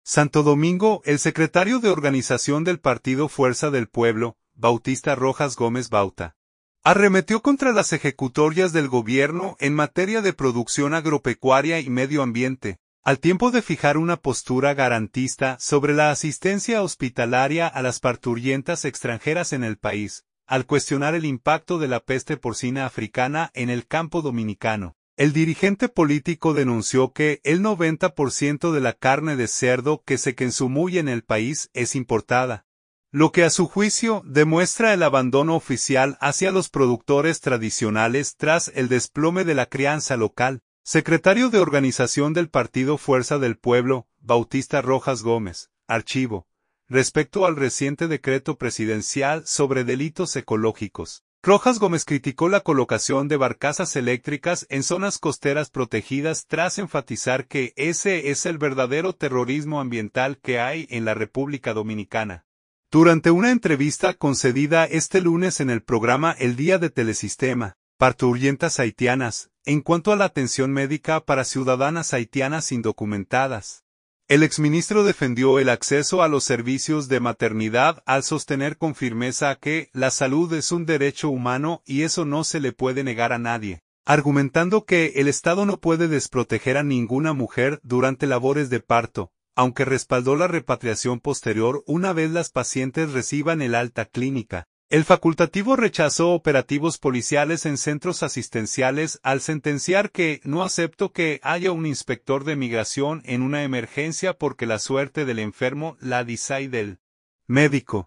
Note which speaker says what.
Speaker 1: Santo Domingo, el secretario de organización del partido Fuerza del Pueblo, Bautista Rojas Gómez Bauta, arremetió contra las ejecutorias del gobierno en materia de producción agropecuaria y medio ambiente, al tiempo de fijar una postura garantista sobre la asistencia hospitalaria a las parturientas extranjeras en el país, al cuestionar el impacto de la peste porcina africana en el campo dominicano. El dirigente político denunció que el 90% de la carne de cerdo que se consume en el país es importada, lo que a su juicio demuestra el abandono oficial hacia los productores tradicionales tras el desplome de la crianza local. Secretario de organización del partido Fuerza del Pueblo, Bautista Rojas Gómez, archivo, respecto al reciente decreto presidencial sobre delitos ecológicos. Rojas Gómez criticó la colocación de barcazas eléctricas en zonas costeras protegidas tras enfatizar que ese es el verdadero terrorismo ambiental que hay en la República Dominicana. Durante una entrevista concedida este lunes en el programa El Día de Telesistema, Parturientas Haitianas, en cuanto a la atención médica para ciudadanas haitianas indocumentadas, el exministro defendió el acceso a los servicios de maternidad al sostener con firmeza que la salud es un derecho humano y eso no se le puede negar a nadie, argumentando que el Estado no puede desproteger a ninguna mujer durante labores de parto, aunque respaldó la repatriación posterior una vez las pacientes reciban el alta clínica. El facultativo rechazó operativos policiales en centros asistenciales al sentenciar que no aceptó que haya un inspector de migración en una emergencia porque la suerte del enfermo la decide el médico.